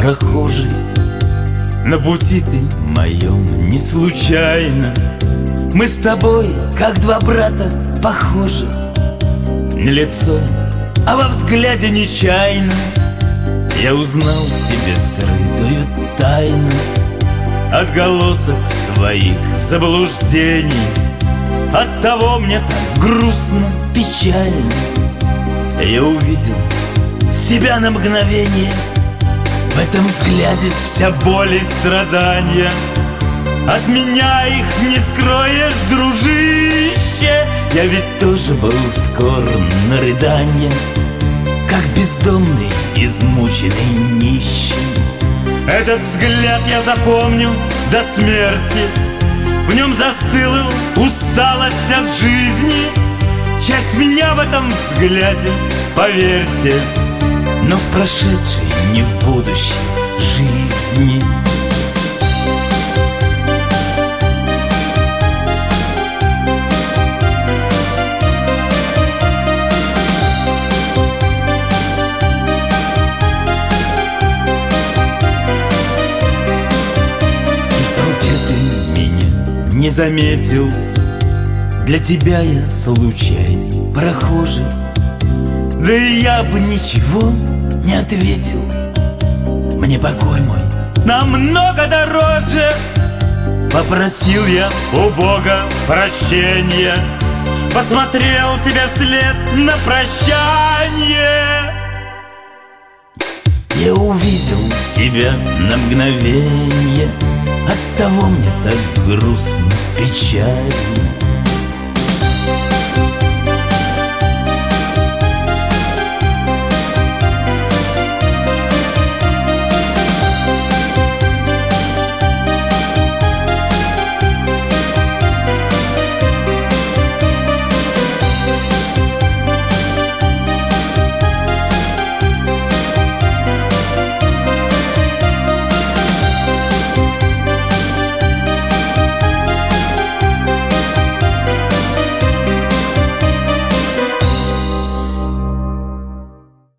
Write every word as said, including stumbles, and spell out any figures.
прохожий. На пути ты моем не случайно. Мы с тобой, как два брата, похожи. Не лицом, а во взгляде нечаянно я узнал в тебе скрытую тайну. Отголосок своих заблуждений, оттого мне так грустно, печально. Я увидел себя на мгновение, в этом взгляде вся боль и страдания. От меня их не скроешь, дружище. Я ведь тоже был скор на рыдание, как бездомный, измученный нищий. Этот взгляд я запомню до смерти. В нем застыла усталость от жизни. Часть меня в этом взгляде, поверьте, но в прошедшей, не в будущей жизни. Не заметил, для тебя я случайный прохожий. Да и я бы ничего не ответил. Мне покой мой намного дороже. Попросил я у Бога прощения, посмотрел тебе вслед на прощание. Я увидел тебя на мгновенье, оттого мне так грустно, печально.